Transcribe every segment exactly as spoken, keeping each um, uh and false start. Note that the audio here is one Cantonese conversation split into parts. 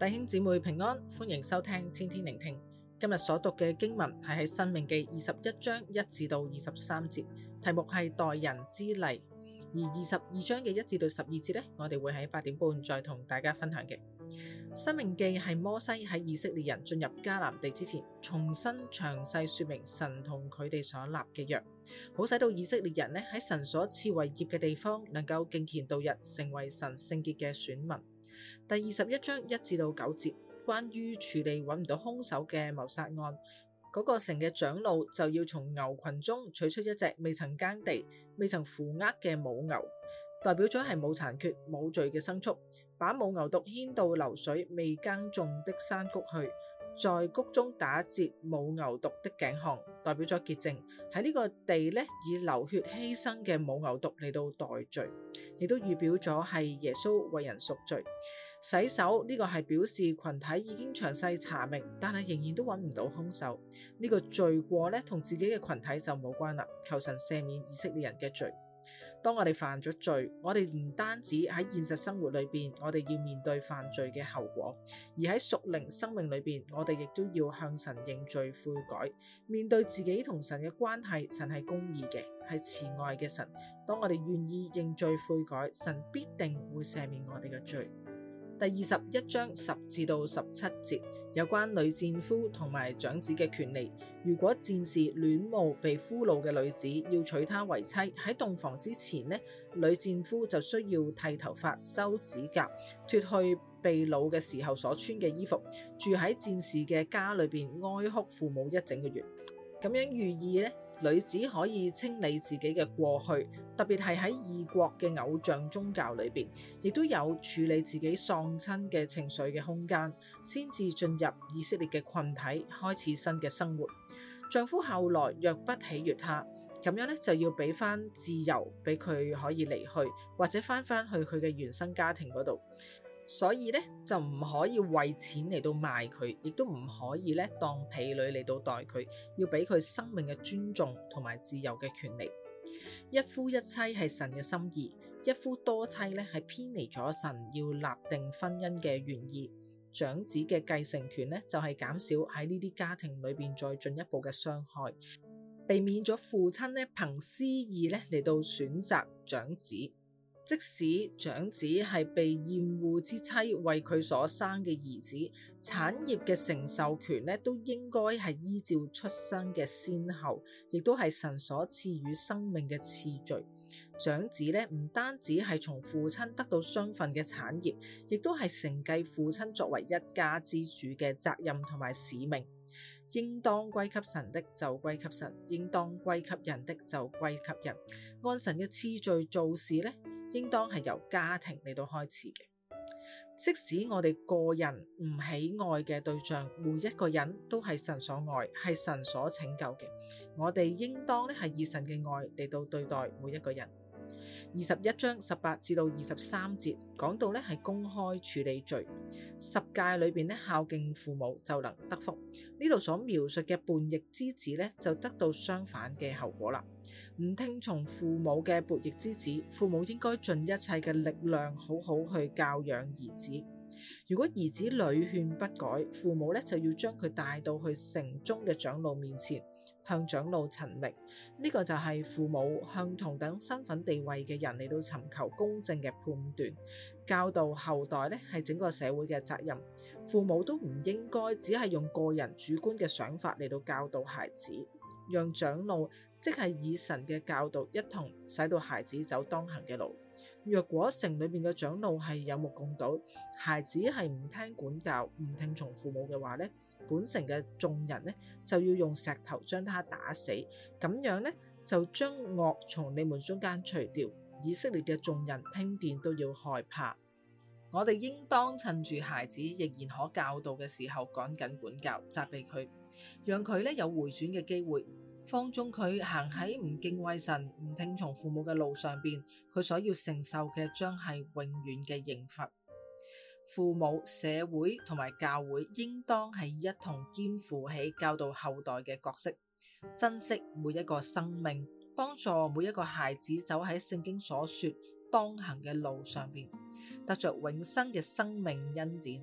弟兄姊妹平安，歡迎收聽天天聆聽。今日所讀嘅經文係喺申命記二十一章一至到二十三節，題目係待人之禮。而二十二章嘅一至到十二節呢，我哋會喺八點半再同大家分享嘅。申命記係摩西喺以色列人進入迦南地之前，重新詳細說明神同佢哋所立嘅約，好使到以色列人呢喺神所賜為業嘅地方，能夠敬虔度日，成為神聖潔嘅選民。第二十一章一至到九節，關於處理揾唔到兇手嘅謀殺案，嗰、那個城嘅長老就要從牛群中取出一隻未曾耕地、未曾負軛嘅母牛，代表咗係冇殘缺、冇罪嘅牲畜，把母牛犢牽到流水未耕種的山谷去，在谷中打折母牛犢的頸項，代表咗潔淨。喺呢個地呢，以流血犧牲嘅母牛犢嚟到代罪，亦都預表咗係耶穌為人贖罪。洗手呢個係表示群體已經詳細查明，但係仍然都揾唔到兇手。呢個罪過呢，同自己嘅群體就冇關啦。求神赦免以色列人嘅罪。當我哋犯咗罪，我哋唔單止喺現實生活裏邊，我哋要面對犯罪嘅後果，而喺屬靈生命裏邊，我哋亦都要向神認罪悔改，面對自己同神嘅關係。神係公義嘅，係慈愛嘅神。當我哋願意認罪悔改，神必定會赦免我哋嘅罪。第二十一章十至到十七節，有關女戰夫同埋長子嘅權利。如果戰士戀慕被俘虜嘅女子，要娶她為妻，喺洞房之前呢，女戰夫就需要剃頭髮、修指甲，脫去被擄嘅時候所穿嘅衣服，住喺戰士嘅家裏邊哀哭父母一整個月。咁樣寓意呢，女子可以清理自己嘅過去，特別係喺異國嘅偶像宗教裏邊，亦都有處理自己喪親嘅情緒嘅空間，先至進入以色列嘅群體，開始新嘅生活。丈夫後來若不喜悅她，咁樣咧就要俾翻自由俾佢可以離去，或者翻翻去佢嘅原生家庭嗰度。所以咧就唔可以為錢嚟到賣佢，亦都唔可以咧當婢女嚟到待佢，要俾佢生命嘅尊重同埋自由嘅權利。一夫一妻係神嘅心意，一夫多妻咧係偏離咗神要立定婚姻嘅原意。長子嘅繼承權咧就係減少喺呢啲家庭裏邊再進一步嘅傷害，避免咗父親咧憑私意咧嚟到選擇長子。即使長子係被厭惡之妻為佢所生嘅兒子，產業嘅承受權咧都應該係依照出生嘅先後，亦都係神所賜予生命嘅次序。長子咧唔單止係從父親得到雙份嘅產業，亦都係承繼父親作為一家之主嘅責任同埋使命。應當歸給神的就歸給神，應當歸給人的就歸給人。按神嘅次序做事咧，應當係由家庭嚟到開始嘅。即使我哋個人唔喜愛嘅對象，每一個人都係神所愛，係神所拯救嘅。我哋應當咧係以神嘅愛嚟到對待每一個人。二十一章十八至到二十三節講到咧係公開處理罪。十誡裏邊咧孝敬父母就能得福。呢度所描述嘅叛逆之子咧就得到相反嘅後果啦。唔聽從父母嘅叛逆之子，父母應該盡一切嘅力量好好去教養兒子。如果兒子屢勸不改，父母咧就要將佢帶到去城中嘅長老面前，向長老陳明。呢個就係父母向同等身份地位嘅人嚟到尋求公正嘅判斷。教導後代咧係整個社會嘅責任，父母都唔應該只係用個人主觀嘅想法嚟到教導孩子，讓長老即係以神嘅教導一同使到孩子走當行嘅路。若果城裏面嘅長老係有目共睹，孩子係唔聽管教、唔聽從父母嘅話咧，本城嘅眾人咧就要用石頭將他打死，咁樣咧就將惡從你們中間除掉。以色列嘅眾人聽見都要害怕。我哋應當趁住孩子仍然可教導嘅時候，趕緊管教、責備佢，讓佢咧有回轉嘅機會。放縱佢行喺唔敬畏神、唔聽從父母嘅路上邊，佢所要承受嘅將係永遠嘅刑罰。父母、社會同埋教會應當係一同肩負起教導後代嘅角色，珍惜每一個生命，幫助每一個孩子走喺聖經所說當行嘅路上邊，得着永生嘅生命恩典。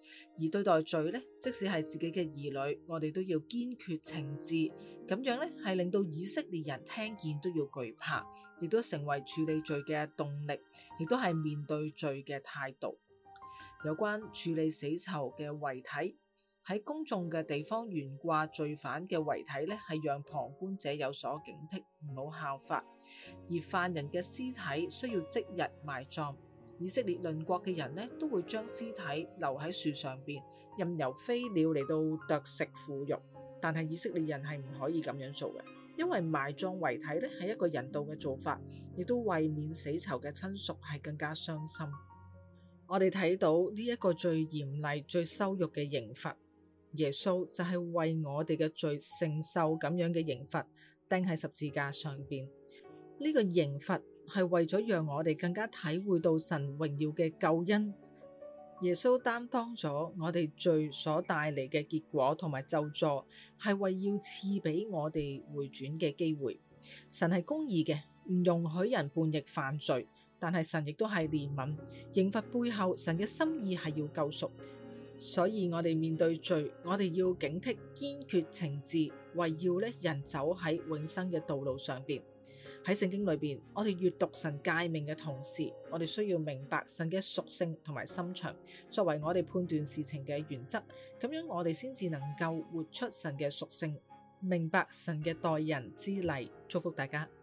而對待罪呢，即使係自己嘅兒女，我哋都要堅決懲治，咁樣呢，係令到以色列人聽見都要懼怕，亦都成為處理罪嘅動力，亦都係面對罪嘅態度。有關處理死囚嘅遺體，喺公眾嘅地方懸掛罪犯嘅遺體呢，係讓旁觀者有所警惕，唔好效法。而犯人嘅屍體需要即日埋葬。以色列鄰國嘅人呢，都會將屍體留喺樹上邊，任由飛鳥嚟到啄食腐肉。但係以色列人係唔可以咁樣做嘅，因為埋葬遺體呢係一個人道嘅做法，亦都為免死囚嘅親屬係更加傷心。我哋睇到呢一個最嚴厲、最羞辱嘅刑罰，耶穌就係為我哋嘅罪承受咁樣嘅刑罰，釘喺十字架上邊。呢個刑罰係為咗讓我哋更加體會到神榮耀嘅救恩。耶穌擔當咗我哋罪所帶嚟嘅結果同埋咒詛，係為要賜俾我哋回轉嘅機會。神係公義嘅，唔容許人叛逆犯罪，但係神亦都係憐憫。刑罰背後，神嘅心意係要救贖。所以我哋面對罪，我哋要警惕，堅決懲治，為要咧人走喺永生嘅道路上邊。喺聖經裏邊，我哋閱讀神誡命嘅同時，我哋需要明白神嘅屬性同埋心腸，作為我哋判斷事情嘅原則。咁樣我哋先至能夠活出神嘅屬性，明白神嘅待人之禮。祝福大家。